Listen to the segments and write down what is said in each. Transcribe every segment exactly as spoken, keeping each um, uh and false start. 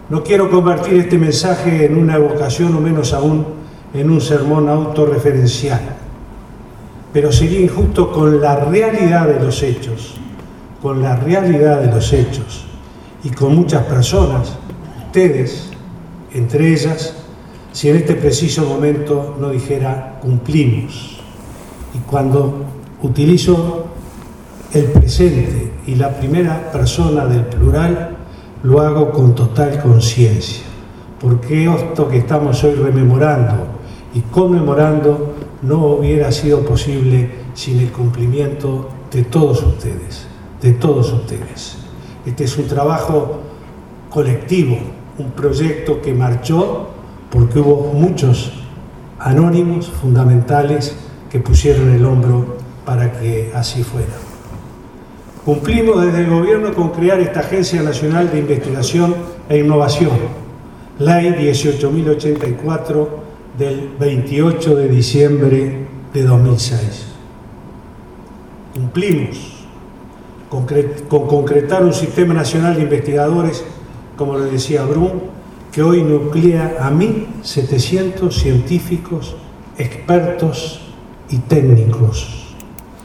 No quiero convertir este mensaje en una evocación o menos aún en un sermón autorreferencial, pero sería injusto con la realidad de los hechos, con la realidad de los hechos y con muchas personas, ustedes, entre ellas, si en este preciso momento no dijera cumplimos. Y cuando utilizo el presente y la primera persona del plural, lo hago con total conciencia, porque esto que estamos hoy rememorando y conmemorando no hubiera sido posible sin el cumplimiento de todos ustedes, de todos ustedes. Este es un trabajo colectivo, un proyecto que marchó porque hubo muchos anónimos fundamentales que pusieron el hombro para que así fuera. Cumplimos desde el gobierno con crear esta Agencia Nacional de Investigación e Innovación, Ley dieciocho mil ochenta y cuatro del veintiocho de diciembre de dos mil seis. Cumplimos con, con concretar un Sistema Nacional de Investigadores, como le decía Brum, que hoy nuclea a mil setecientos científicos, expertos y técnicos.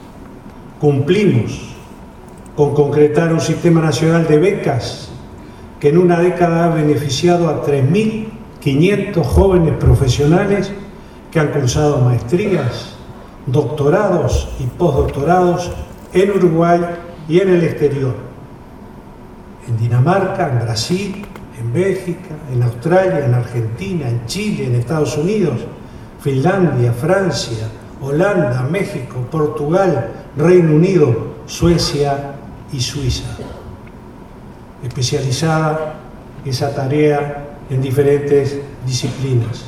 Cumplimos con concretar un Sistema Nacional de Becas que en una década ha beneficiado a tres mil quinientos jóvenes profesionales que han cursado maestrías, doctorados y postdoctorados en Uruguay y en el exterior, en Dinamarca, en Brasil, en Bélgica, en Australia, en Argentina, en Chile, en Estados Unidos, Finlandia, Francia, Holanda, México, Portugal, Reino Unido, Suecia y Suiza. Especializada esa tarea en diferentes disciplinas.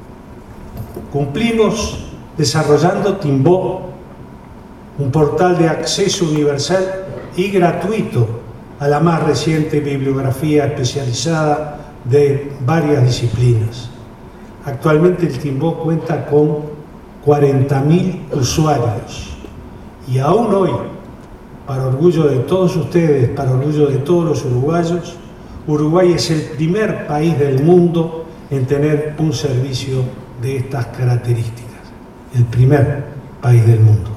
Cumplimos desarrollando Timbó, un portal de acceso universal y gratuito a la más reciente bibliografía especializada de varias disciplinas. Actualmente el Timbó cuenta con cuarenta mil usuarios y aún hoy, para orgullo de todos ustedes, para orgullo de todos los uruguayos, Uruguay es el primer país del mundo en tener un servicio de estas características. El primer país del mundo.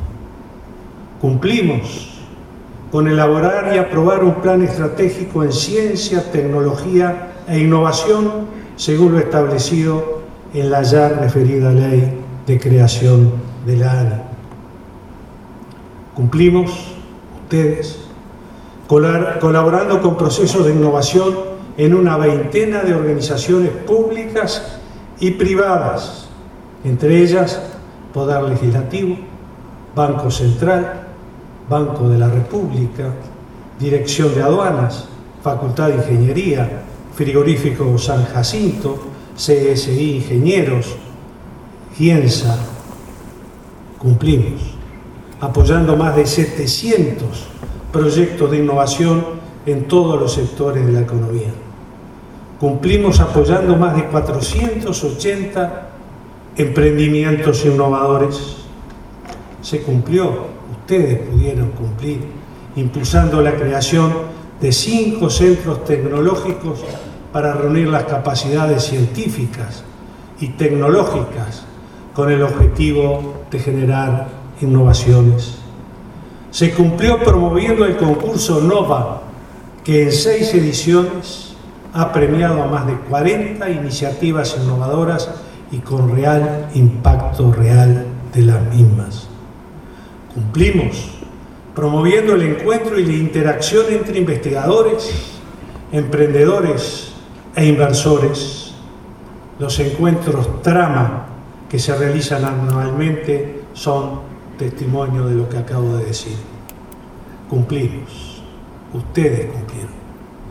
Cumplimos con elaborar y aprobar un plan estratégico en ciencia, tecnología e innovación según lo establecido en la ya referida ley de creación de la ANI. Cumplimos, ustedes, colaborando con procesos de innovación en una veintena de organizaciones públicas y privadas, entre ellas Poder Legislativo, Banco Central, Banco de la República, Dirección de Aduanas, Facultad de Ingeniería, Frigorífico San Jacinto, C S I Ingenieros, GIENSA. Cumplimos, apoyando más de setecientos proyectos de innovación en todos los sectores de la economía. Cumplimos apoyando más de cuatrocientos ochenta emprendimientos innovadores. Se cumplió, ustedes pudieron cumplir, impulsando la creación de cinco centros tecnológicos para reunir las capacidades científicas y tecnológicas con el objetivo de generar innovaciones. Se cumplió promoviendo el concurso NOVA, que en seis ediciones ha premiado a más de cuarenta iniciativas innovadoras y con real impacto real de las mismas. Cumplimos promoviendo el encuentro y la interacción entre investigadores, emprendedores e inversores. Los encuentros Trama que se realizan anualmente son testimonio de lo que acabo de decir. Cumplimos, ustedes cumplieron.